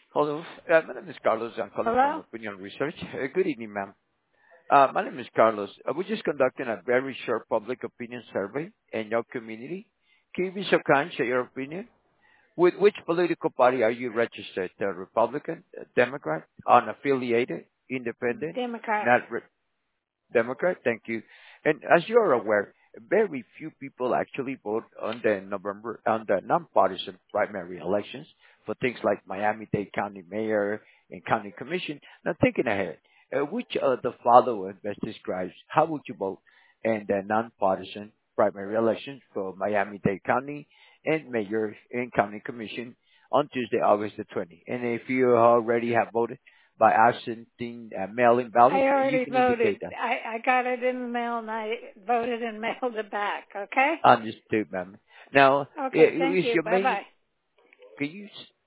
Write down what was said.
Hello. My name is Carlos. I'm calling from Hello? Opinion Research. Good evening, ma'am. My name is Carlos. We're just conducting a very short public opinion survey in your community. Can you be so kind, share your opinion? With which political party are you registered? Republican, Democrat, unaffiliated, independent, Democrat. not Democrat? Thank you. And as you are aware, very few people actually vote on the nonpartisan primary elections for things like Miami-Dade County Mayor and County Commission. Now, thinking ahead, which of the following best describes how would you vote in the nonpartisan primary elections for Miami-Dade County and Mayor and County Commission on Tuesday, August the 20th? And if you already have voted by absentee mail-in I ballot, you already can voted. indicate that. I got it in the mail and I voted and mailed it back. Okay? Understood, ma'am. Now, Okay, thank is you. your Bye main, bye. can you